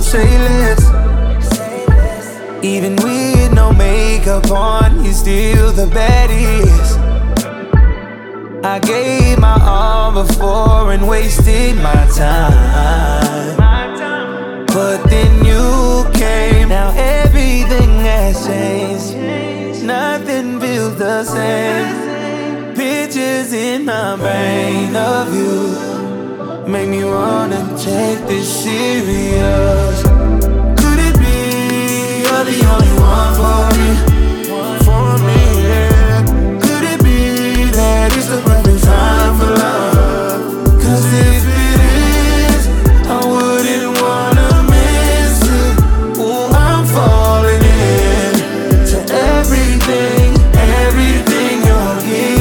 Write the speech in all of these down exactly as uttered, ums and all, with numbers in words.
say less. Even with no makeup on, you're still the baddest. I gave my all before and wasted my time, but then you came, now everything has changed. Nothing feels the same. Pictures in my brain of you make me wanna take this serious. Could it be you're the only one for me? For me, yeah. Could it be that it's the perfect time for love? Cause if it is, I wouldn't wanna miss it. Ooh, I'm falling in to everything, everything you're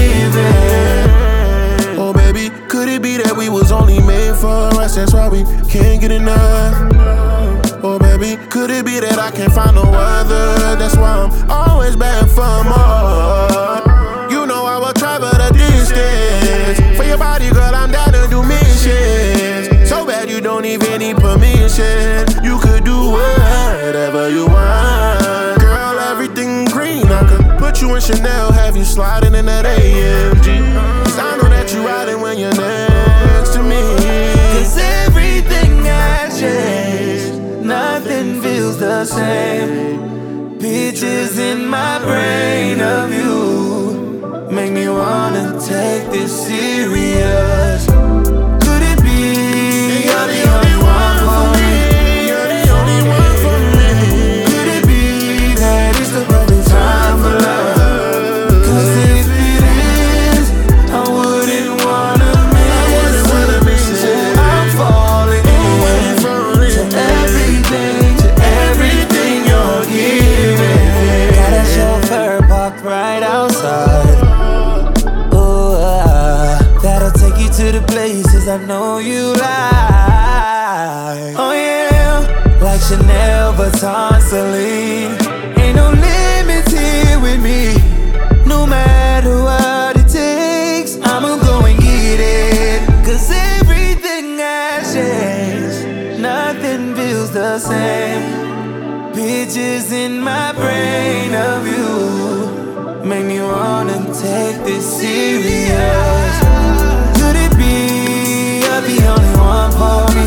giving. Oh baby, could it be that we was only made for us? That's why we can't get enough. Oh baby, could it be that I can't find no other? That's why I'm always back for more. You know I will travel the distance for your body, girl, I'm down to do missions. So bad you don't even need permission. You could do whatever you want. Girl, everything green. I could put you in Chanel, have you sliding in that A M G. Cause I know that you riding when you're next to me. Cause everything has changed. Nothing feels the same. Pictures in my brain of you make me wanna take this serious. Could it be you're the only one for me? You're the only one for me. Could it be that it's the perfect time for love? Cause if it is, I wouldn't wanna miss it. I'm falling in to everything, to everything you're giving. Got a chauffeur parked right outside. Ooh, uh, that'll take you to the places I know you like. Oh yeah, like Chanel, Vuitton, Celine. Ain't no limits here with me. No matter what it takes, I'ma go and get it. Cause everything has changed. Nothing feels the same. Pictures in my brain of you make me wanna take this serious. Could it be you're the only one for me?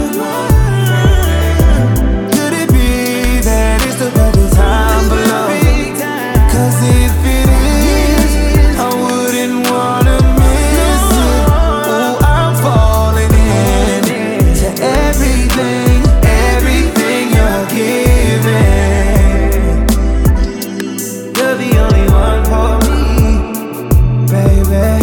Could it be that it's the perfect time for love? Cause if it is, I wouldn't wanna miss it. Ooh, I'm falling in to everything, everything you're giving. You're the only one for me, baby.